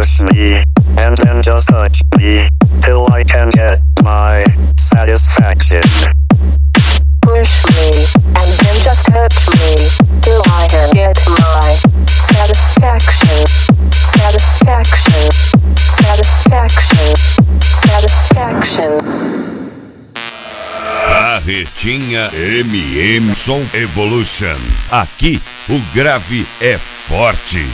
Push me, and then just touch me, till I can get my satisfaction. Push me, and then just touch me, till I can get my satisfaction. Satisfaction. Satisfaction. Satisfaction. Carretinha MM Som Evolution. Aqui o grave é forte.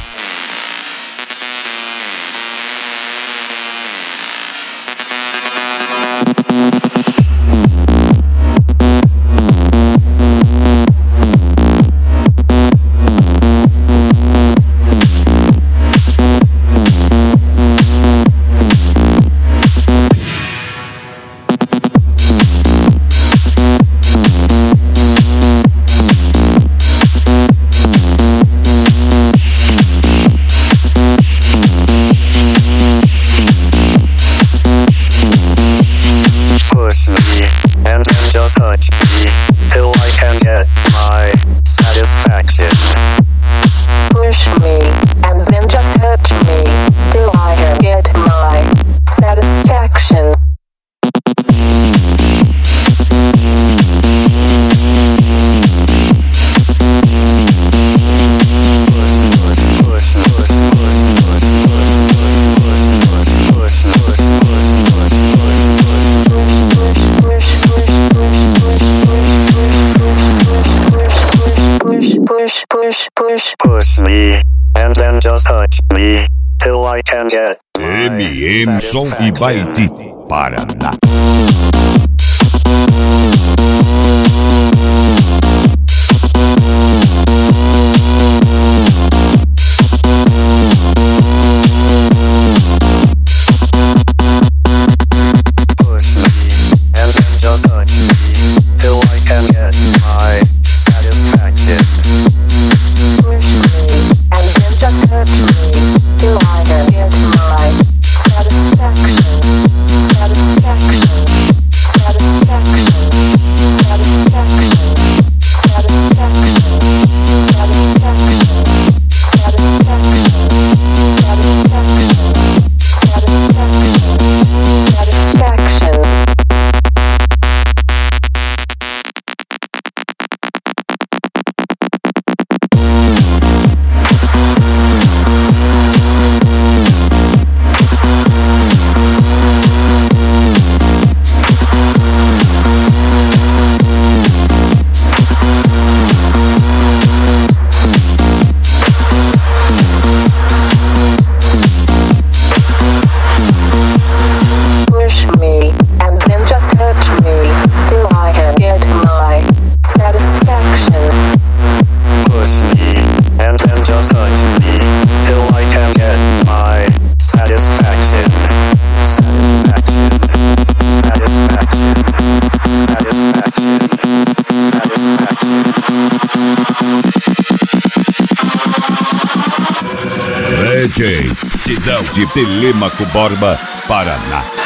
Push me, and then just touch me, till I can get MM Som e Baiti, Paraná. DJ Cidade Telêmaco Borba, Paraná.